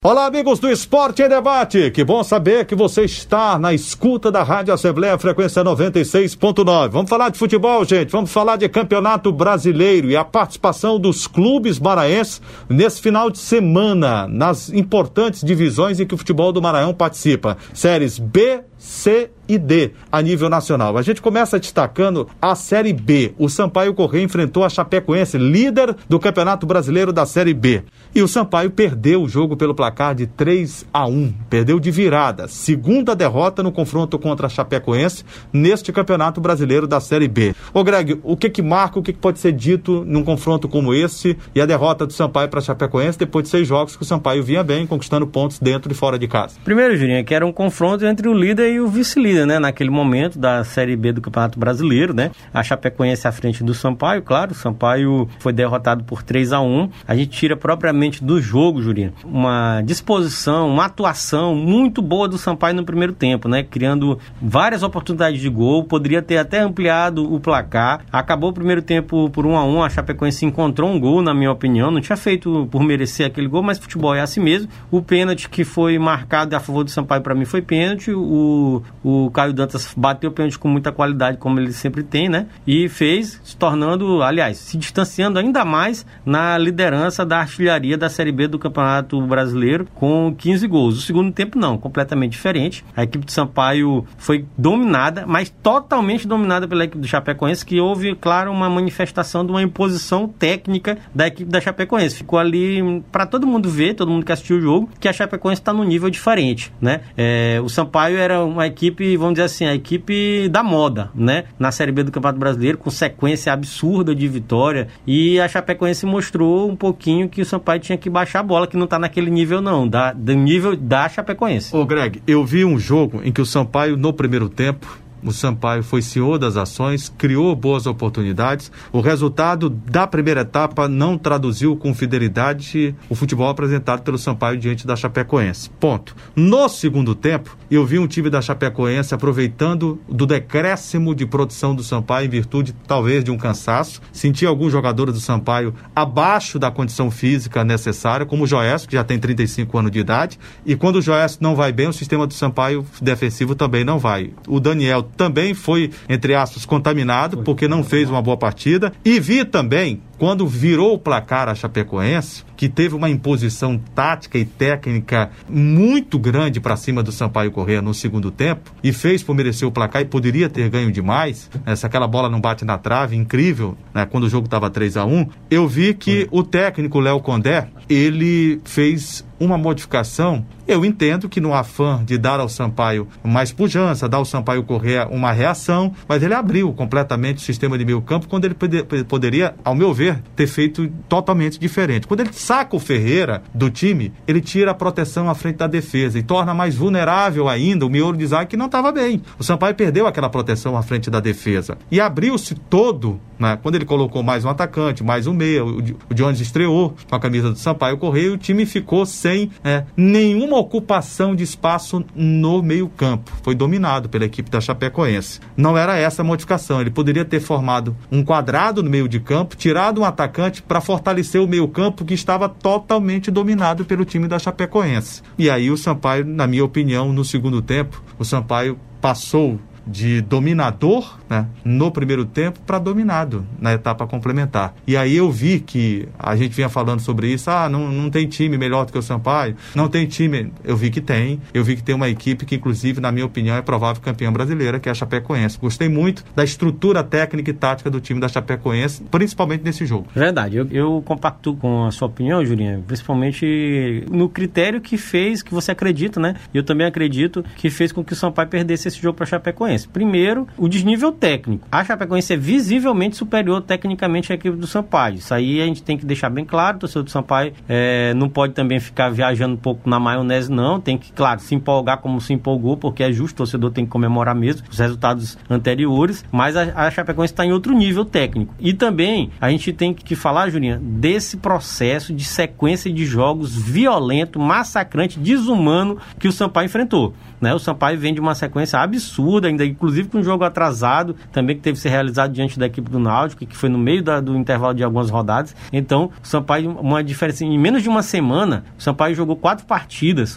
Olá, amigos do Esporte em Debate, que bom saber que você está na escuta da Rádio Assembleia, frequência 96.9. Vamos falar de futebol, gente, vamos falar de Campeonato Brasileiro e a participação dos clubes maranhenses nesse final de semana, nas importantes divisões em que o futebol do Maranhão participa, séries B, C e D a nível nacional. A gente começa destacando a Série B. O Sampaio Corrêa enfrentou a Chapecoense, líder do Campeonato Brasileiro da Série B. E o Sampaio perdeu o jogo pelo placar de 3-1. Perdeu de virada. Segunda derrota no confronto contra a Chapecoense neste Campeonato Brasileiro da Série B. Ô Greg, o que marca, o que pode ser dito num confronto como esse e a derrota do Sampaio para a Chapecoense depois de 6 jogos que o Sampaio vinha bem, conquistando pontos dentro e fora de casa? Primeiro, Jurinho, que era um confronto entre o líder e o vice-líder, né? Naquele momento da Série B do Campeonato Brasileiro, né? A Chapecoense à frente do Sampaio, claro, o Sampaio foi derrotado por 3-1. A gente tira propriamente do jogo, Jurinho, uma disposição, uma atuação muito boa do Sampaio no primeiro tempo, né? Criando várias oportunidades de gol, poderia ter até ampliado o placar. Acabou o primeiro tempo por 1-1, a Chapecoense encontrou um gol, na minha opinião, não tinha feito por merecer aquele gol, mas futebol é assim mesmo. O pênalti que foi marcado a favor do Sampaio, para mim, foi pênalti. O Caio Dantas bateu o pênalti com muita qualidade, como ele sempre tem, né? E fez, se tornando, aliás, se distanciando ainda mais na liderança da artilharia da Série B do Campeonato Brasileiro, com 15 gols. O segundo tempo não, completamente diferente. A equipe do Sampaio foi dominada, mas totalmente dominada pela equipe do Chapecoense, que houve, claro, uma manifestação de uma imposição técnica da equipe da Chapecoense. Ficou ali para todo mundo ver, todo mundo que assistiu o jogo, que a Chapecoense está num nível diferente, né? O Sampaio era uma equipe, vamos dizer assim, a equipe da moda, né? Na Série B do Campeonato Brasileiro, com sequência absurda de vitória, e a Chapecoense mostrou um pouquinho que o Sampaio tinha que baixar a bola, que não está naquele nível não, do nível da Chapecoense. Ô Greg, eu vi um jogo em que o Sampaio, no primeiro tempo, o Sampaio foi senhor das ações, criou boas oportunidades. O resultado da primeira etapa não traduziu com fidelidade o futebol apresentado pelo Sampaio diante da Chapecoense. Ponto. No segundo tempo, eu vi um time da Chapecoense aproveitando do decréscimo de produção do Sampaio em virtude, talvez, de um cansaço. Senti alguns jogadores do Sampaio abaixo da condição física necessária, como o Joécio, que já tem 35 anos de idade. E quando o Joécio não vai bem, o sistema do Sampaio defensivo também não vai. O Daniel também foi, entre aspas, contaminado, porque não fez uma boa partida. E vi também, quando virou o placar a Chapecoense, que teve uma imposição tática e técnica muito grande para cima do Sampaio Corrêa no segundo tempo, e fez por merecer o placar e poderia ter ganho demais, né? Se aquela bola não bate na trave, incrível, né? Quando o jogo estava 3-1, eu vi que o técnico Léo Condé, ele fez uma modificação. Eu entendo que no afã de dar ao Sampaio mais pujança, dar ao Sampaio Corrêa uma reação, mas ele abriu completamente o sistema de meio campo, quando ele poderia, ao meu ver, ter feito totalmente diferente. Quando ele saca o Ferreira do time, ele tira a proteção à frente da defesa e torna mais vulnerável ainda o miolo de zaga, que não estava bem. O Sampaio perdeu aquela proteção à frente da defesa e abriu-se todo, né? Quando ele colocou mais um atacante, mais um meia, o Jones estreou com a camisa do Sampaio Corrêa, e o time ficou sem nenhuma ocupação de espaço no meio campo. Foi dominado pela equipe da Chapecoense. Não era essa a modificação. Ele poderia ter formado um quadrado no meio de campo, tirado um atacante para fortalecer o meio campo, que estava totalmente dominado pelo time da Chapecoense. E aí o Sampaio, na minha opinião, no segundo tempo, o Sampaio passou de dominador, né, no primeiro tempo, para dominado na etapa complementar. E aí eu vi que a gente vinha falando sobre isso, não tem time melhor do que o Sampaio, não tem time. Eu vi que tem uma equipe que, inclusive, na minha opinião, é provável campeã brasileira, que é a Chapecoense. Gostei muito da estrutura técnica e tática do time da Chapecoense, principalmente nesse jogo. Verdade, eu compacto com a sua opinião, Jurinha, principalmente no critério que fez, que você acredita, né? Eu também acredito que fez com que o Sampaio perdesse esse jogo para a Chapecoense. Primeiro, o desnível técnico. A Chapecoense é visivelmente superior tecnicamente à equipe do Sampaio. Isso aí a gente tem que deixar bem claro. O torcedor do Sampaio não pode também ficar viajando um pouco na maionese, não. Tem que, claro, se empolgar como se empolgou, porque é justo, o torcedor tem que comemorar mesmo os resultados anteriores, mas a Chapecoense está em outro nível técnico. E também a gente tem que falar, Julinha, desse processo de sequência de jogos violento, massacrante, desumano que o Sampaio enfrentou, né? O Sampaio vem de uma sequência absurda, ainda ainda, inclusive com um jogo atrasado, também que teve que ser realizado diante da equipe do Náutico, que foi no meio do intervalo de algumas rodadas. Então, o Sampaio, uma diferença, em menos de uma semana, o Sampaio jogou 4 partidas,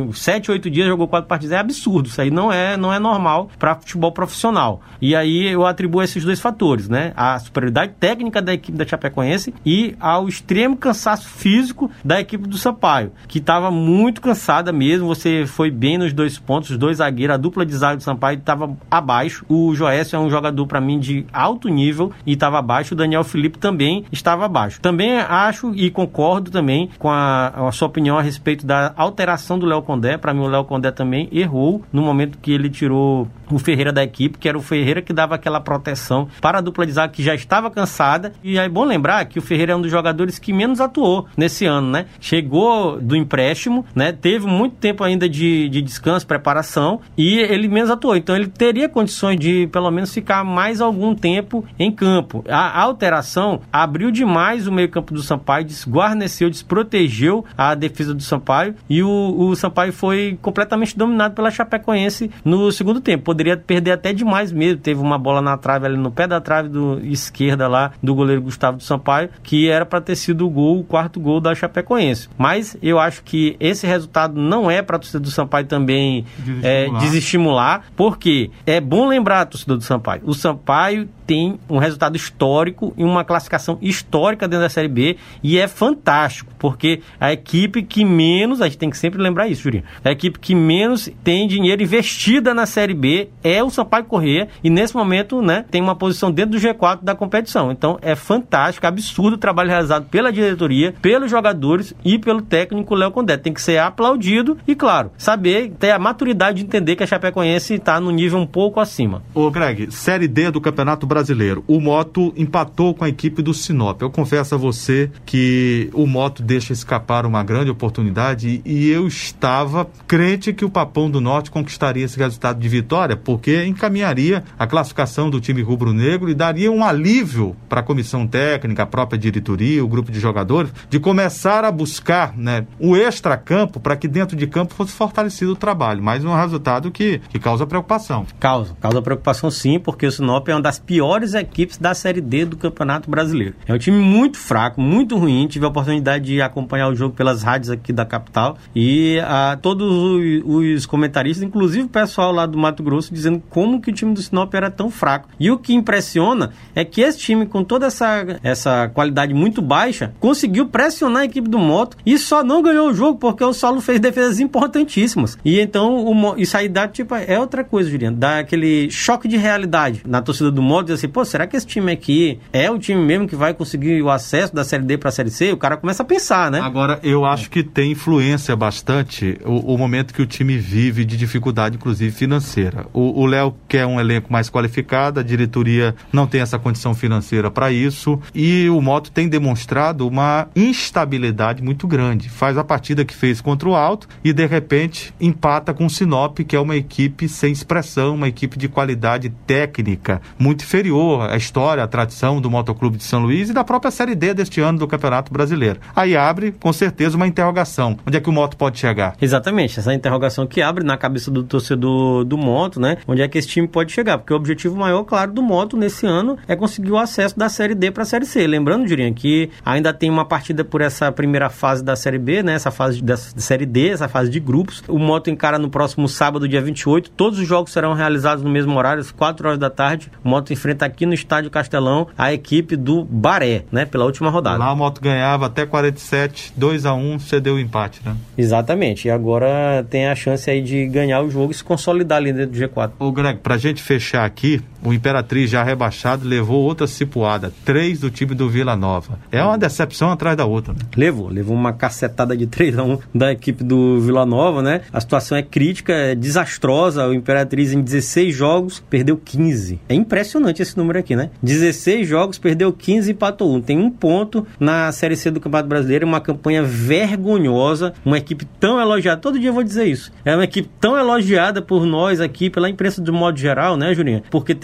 7, 8 dias jogou 4 partidas, é absurdo, isso aí não é normal para futebol profissional. E aí eu atribuo esses dois fatores, né? A superioridade técnica da equipe da Chapecoense e ao extremo cansaço físico da equipe do Sampaio, que estava muito cansada mesmo. Você foi bem nos 2 pontos, os 2 zagueiros, a dupla de zaga do Sampaio estava abaixo. O Joécio é um jogador, para mim, de alto nível e estava abaixo. O Daniel Felipe também estava abaixo. Também acho e concordo também com a sua opinião a respeito da alteração do Léo Condé. Para mim, o Léo Condé também errou no momento que ele tirou o Ferreira da equipe, que era o Ferreira que dava aquela proteção para a dupla de zaga que já estava cansada. E é bom lembrar que o Ferreira é um dos jogadores que menos atuou nesse ano, né? Chegou do empréstimo, né? Teve muito tempo ainda de descanso, preparação, e ele menos atuou. Então ele teria condições de pelo menos ficar mais algum tempo em campo. A alteração abriu demais o meio-campo do Sampaio, desguarneceu, desprotegeu a defesa do Sampaio, e o Sampaio foi completamente dominado pela Chapecoense no segundo tempo. Poderia perder até demais mesmo. Teve uma bola na trave ali, no pé da trave esquerda lá do goleiro Gustavo do Sampaio, que era para ter sido o 4º gol da Chapecoense. Mas eu acho que esse resultado não é para a torcida do Sampaio também desestimular, porque é bom lembrar a torcida do Sampaio. O Sampaio tem um resultado histórico e uma classificação histórica dentro da Série B, e é fantástico, porque a equipe que menos, a gente tem que sempre lembrar isso, Jurinho, a equipe que menos tem dinheiro investida na Série B é o Sampaio Corrêa, e nesse momento, né, tem uma posição dentro do G4 da competição. Então é fantástico, absurdo o trabalho realizado pela diretoria, pelos jogadores e pelo técnico Léo Condé. Tem que ser aplaudido e, claro, saber, ter a maturidade de entender que a Chapecoense está no nível um pouco acima. Ô Greg, Série D do Campeonato Brasileiro, o Moto empatou com a equipe do Sinop. Eu confesso a você que o Moto deixa escapar uma grande oportunidade, e eu estava crente que o Papão do Norte conquistaria esse resultado de vitória, porque encaminharia a classificação do time rubro-negro e daria um alívio para a comissão técnica, a própria diretoria, o grupo de jogadores, de começar a buscar, né, o extracampo para que dentro de campo fosse fortalecido o trabalho. Mas um resultado que causa preocupação. Causa preocupação sim, porque o Sinop é uma das piores equipes da Série D do Campeonato Brasileiro. É um time muito fraco, muito ruim. Tive a oportunidade de acompanhar o jogo pelas rádios aqui da capital, e todos os comentaristas, inclusive o pessoal lá do Mato Grosso, dizendo como que o time do Sinop era tão fraco. E o que impressiona é que esse time, com toda essa qualidade muito baixa, conseguiu pressionar a equipe do Moto e só não ganhou o jogo porque o Saulo fez defesas importantíssimas. E então isso aí dá, tipo, é outra coisa, Juliano, dá aquele choque de realidade na torcida do Moto, diz assim, pô, será que esse time aqui é o time mesmo que vai conseguir o acesso da Série D para a Série C? O cara começa a pensar, né? Agora, eu acho que tem influência bastante o momento que o time vive de dificuldade, inclusive financeira. O Léo quer um elenco mais qualificado, a diretoria não tem essa condição financeira para isso, e o Moto tem demonstrado uma instabilidade muito grande. Faz a partida que fez contra o Alto e, de repente, empata com o Sinop, que é uma equipe sem expressão, uma equipe de qualidade técnica muito inferior à história, à tradição do Motoclube de São Luís e da própria Série D deste ano do Campeonato Brasileiro. Aí abre, com certeza, uma interrogação. Onde é que o Moto pode chegar? Exatamente, essa interrogação que abre na cabeça do torcedor do Moto, né? Onde é que esse time pode chegar? Porque o objetivo maior, claro, do Moto nesse ano é conseguir o acesso da Série D para a Série C. Lembrando, Jurinho, que ainda tem uma partida por essa primeira fase da Série B, né? Essa fase da Série D, essa fase de grupos. O Moto encara no próximo sábado, dia 28. Todos os jogos serão realizados no mesmo horário, às 4 horas da tarde. O Moto enfrenta aqui no Estádio Castelão a equipe do Baré, né? Pela última rodada. Lá o Moto ganhava até 47, 2-1, cedeu o empate, né? Exatamente. E agora tem a chance aí de ganhar o jogo e se consolidar ali dentro do G4. Ô Greg, pra gente fechar aqui, o Imperatriz já rebaixado levou outra cipuada, 3 do time do Vila Nova. É uma decepção atrás da outra, né? Levou uma cacetada de 3-1 da equipe do Vila Nova, né? A situação é crítica, é desastrosa. O Imperatriz em 16 jogos perdeu 15. É impressionante esse número aqui, né? 16 jogos, perdeu 15 e empatou 1. Tem 1 ponto na Série C do Campeonato Brasileiro, uma campanha vergonhosa, uma equipe tão elogiada, todo dia eu vou dizer isso, é uma equipe tão elogiada por nós aqui, pela imprensa do modo geral, né, Julinha? Porque teve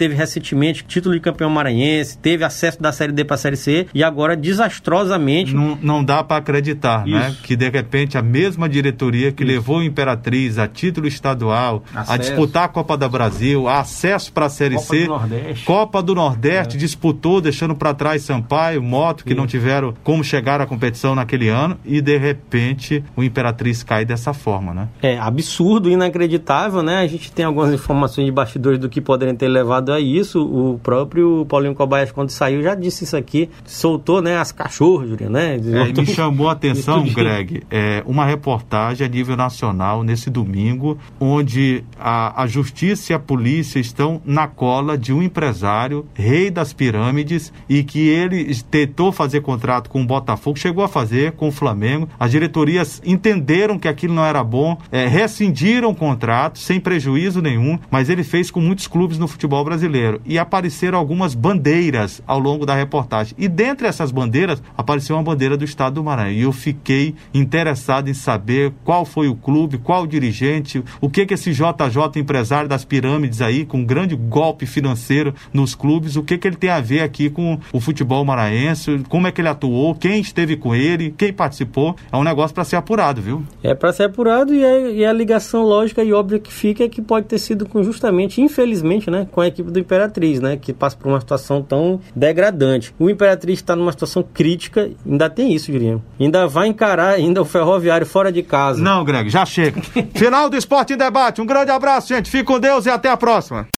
teve recentemente título de campeão maranhense, teve acesso da Série D para a Série C e agora desastrosamente... Não dá para acreditar, né? Que de repente a mesma diretoria que levou o Imperatriz a título estadual, a disputar a Copa do Brasil, a acesso para a Série C, Copa do Nordeste, disputou, deixando para trás Sampaio, Moto, que não tiveram como chegar à competição naquele ano, e de repente o Imperatriz cai dessa forma, né? É absurdo, inacreditável, né? A gente tem algumas informações de bastidores do que poderiam ter levado a isso. O próprio Paulinho Kobayashi, quando saiu, já disse isso aqui, soltou, né, as cachorras, né? Me chamou a atenção, Greg, uma reportagem a nível nacional nesse domingo, onde a justiça e a polícia estão na cola de um empresário, rei das pirâmides, e que ele tentou fazer contrato com o Botafogo, chegou a fazer com o Flamengo. As diretorias entenderam que aquilo não era bom, rescindiram o contrato sem prejuízo nenhum, mas ele fez com muitos clubes no futebol brasileiro. E apareceram algumas bandeiras ao longo da reportagem. E dentre essas bandeiras, apareceu uma bandeira do estado do Maranhão. E eu fiquei interessado em saber qual foi o clube, qual o dirigente, o que esse JJ, empresário das pirâmides aí, com um grande golpe financeiro nos clubes, o que ele tem a ver aqui com o futebol maranhense, como é que ele atuou, quem esteve com ele, quem participou. É um negócio para ser apurado, viu? É para ser apurado, e a ligação lógica e óbvia que fica é que pode ter sido justamente, infelizmente, né, com a equipe do Imperatriz, né, que passa por uma situação tão degradante. O Imperatriz está numa situação crítica, ainda tem isso, diria. Ainda vai encarar ainda o Ferroviário fora de casa. Não, Greg, já chega. Final do Esporte em Debate. Um grande abraço, gente. Fique com Deus e até a próxima.